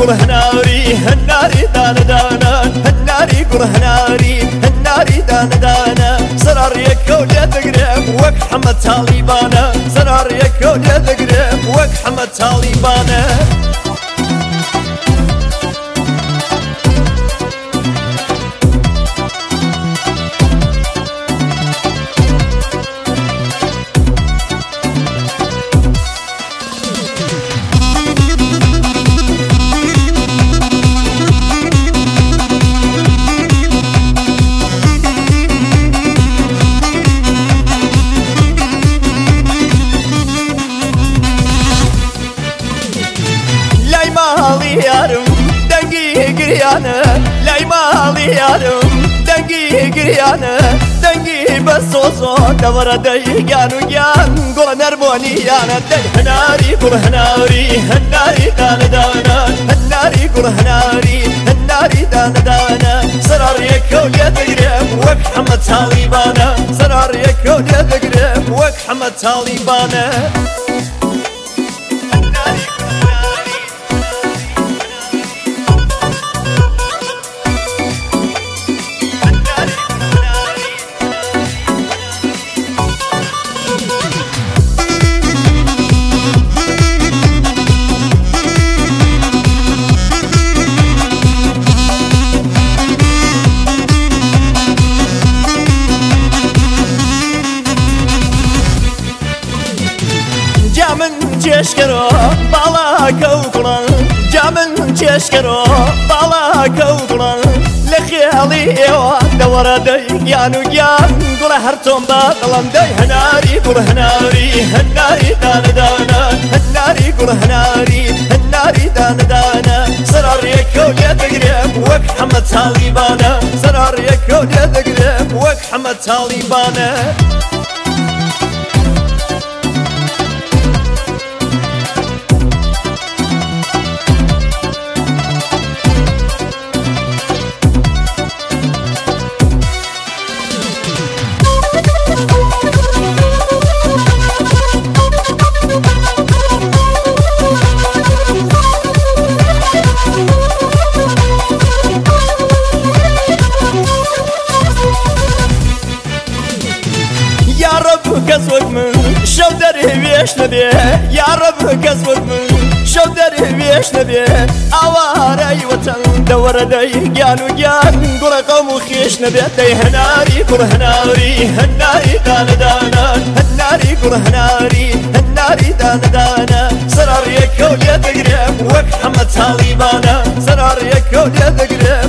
قڕ هەناری هەناری دانەدانە هەناری گوڕ هەناری هەناری دانەدانە سەراڕیەکە و لێ دەگرێم وەک حەمە تاڵیبانە سەراڕیەکە و لێ دەگرێم وەک حەمە تاڵیبانە دەنگی گریانە لای ماڵی یارم دەنگی گریانە دەنگی بە سۆزۆ دەوەرە دەیگیان و گیان گوڵە نەرمۆنییانە دەی هەناری گوڵ هەناری هەناری دانەدانە هەناری گوڵ هەناری هەناری دانەدانە سەراڕیەکە و لێ دەگرێم وەک حەمە تاڵیبانە سەراڕیەکە و لێ دەگرێم وەک حەمە تاڵیبانە جامن چێشکەرۆ باڵاکە و گوڵن جامن چێشکەرۆ باڵاکە و گوڵن لە خێڵی ئێوە دەوەرە دەیگیان و گیان گوڵە هەر تۆم بە دڵم دەی هەناری گوڵ هەناری هەناری دانەدانە هەناری گوڵ هەناری هەناری دانەدانە سەراڕیەکە و لێ دەگرێم وەک حەمە تاڵیبانە سەراڕیەکە و لێ دەگرێم وەک حەمە تاڵیبانە کەس وەک من شەو دەرێوێش نەبێ یارەب کەس وەک من شەو دەرێوێش نەبێ ئاوارەی وەتەن دەوەرە دەیگیان و گیان گوڵە قەوم و خێش نەبێ دەی هەناری گوڕ هەناری هەناری دانەدانە هەناری گوڕ هەناری هەناری دانەدانە سەراڕیەکە و لێ دەگرێم وەک حەمە تاڵیبانە سەراڕیەکە و لێ دەگرێم